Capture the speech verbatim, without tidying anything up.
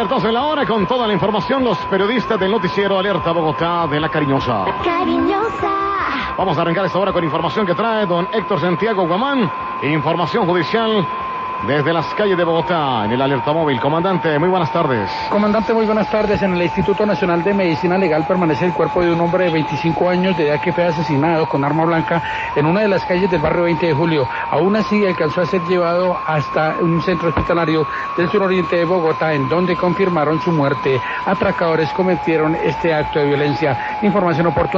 alertados en la hora con toda la información, los periodistas del noticiero Alerta Bogotá de La Cariñosa. Cariñosa. Vamos a arrancar esta hora con información que trae don Héctor Santiago Guamán, información judicial desde las calles de Bogotá, en el alerta móvil. Comandante, muy buenas tardes. Comandante, muy buenas tardes. En el Instituto Nacional de Medicina Legal permanece el cuerpo de un hombre de veinticinco años de edad que fue asesinado con arma blanca en una de las calles del barrio veinte de julio. Aún así, alcanzó a ser llevado hasta un centro hospitalario del suroriente de Bogotá, en donde confirmaron su muerte. Atracadores cometieron este acto de violencia. Información oportuna.